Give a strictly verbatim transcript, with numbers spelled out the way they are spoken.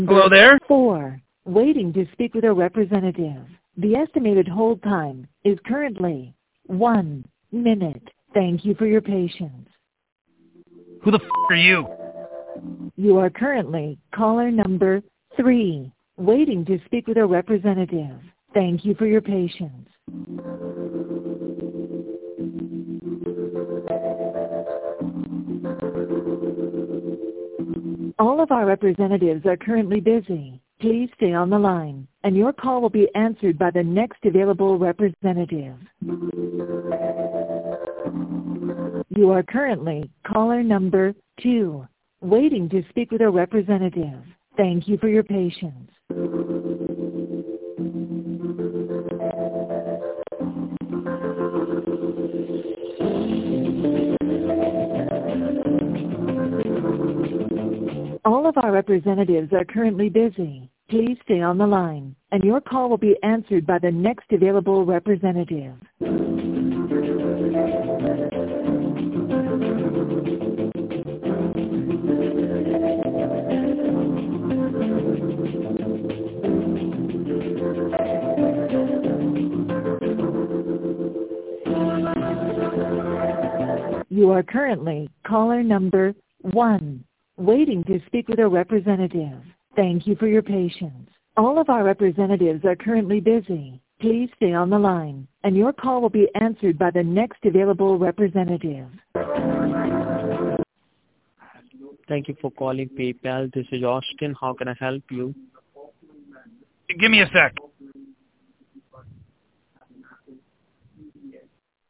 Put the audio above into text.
Hello there? Four. Waiting to speak with a representative. The estimated hold time is currently one minute. Thank you for your patience. Who the f*** are you? You are currently caller number three. Waiting to speak with a representative. Thank you for your patience. All of our representatives are currently busy. Please stay on the line, and your call will be answered by the next available representative. You are currently caller number two, waiting to speak with a representative. Thank you for your patience. All of our representatives are currently busy. Please stay on the line, and your call will be answered by the next available representative. You are currently caller number one, waiting to speak with a representative. Thank you for your patience. All of our representatives are currently busy. Please stay on the line, and your call will be answered by the next available representative. Thank you for calling PayPal. This is Austin. How can I help you? Give me a sec.